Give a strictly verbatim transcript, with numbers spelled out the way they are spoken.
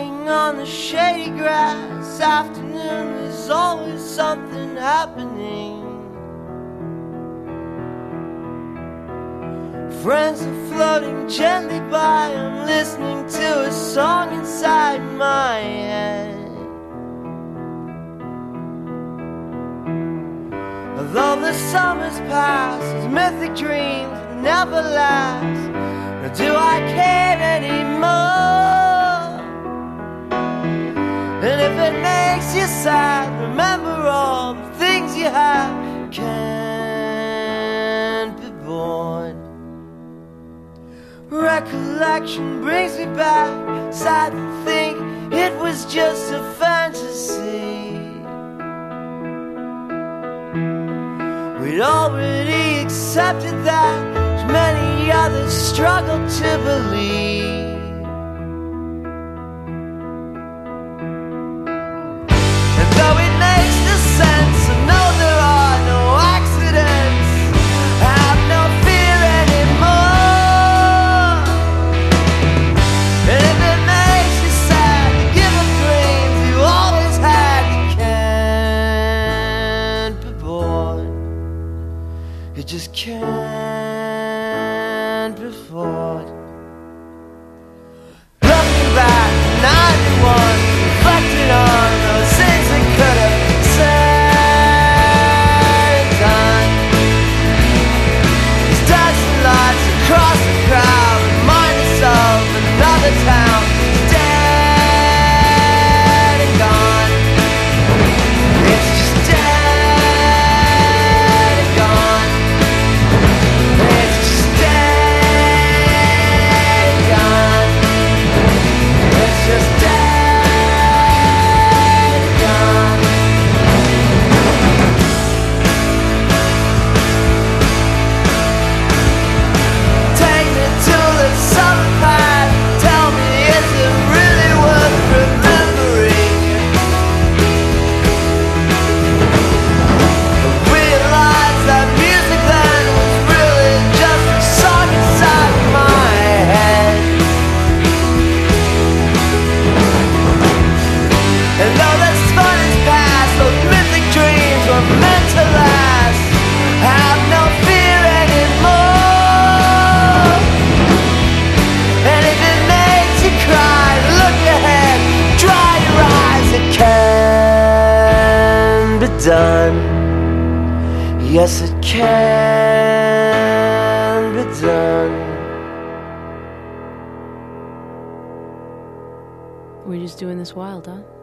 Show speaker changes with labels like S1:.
S1: lying on the shady grass. Afternoon, there's always something happening. Friends are floating gently by. I'm listening to a song inside my head. Although the summer's past, these mythic dreams will never last. Nor do I care anymore. And if it makes you sad, remember all the things you have. Can't be bored. Recollection brings me back. Sad to think it was just a fantasy. We'd already accepted that. Many others struggle to believe. And though it makes no sense, I know there are no accidents. I have no fear anymore. And if it makes you sad to give up dreams you always had, you can't be bored. You just can't be bored. Looking back to ninety-one, reflecting on those things we could have said and done. These dancing lights across the crowd remind us of another town dead and gone. It's just dead and gone. It's just dead and gone. It's just dead and gone. Take me to the summer past. Tell me, is it really worth remembering? Realize that music then was really just a song inside my head. And though this fun is past, those mythic dreams were meant to last. I have no fear anymore. And if it makes you cry, look ahead, dry your eyes. It can be done. Yes, it can be done.
S2: We're just doing this wild, huh?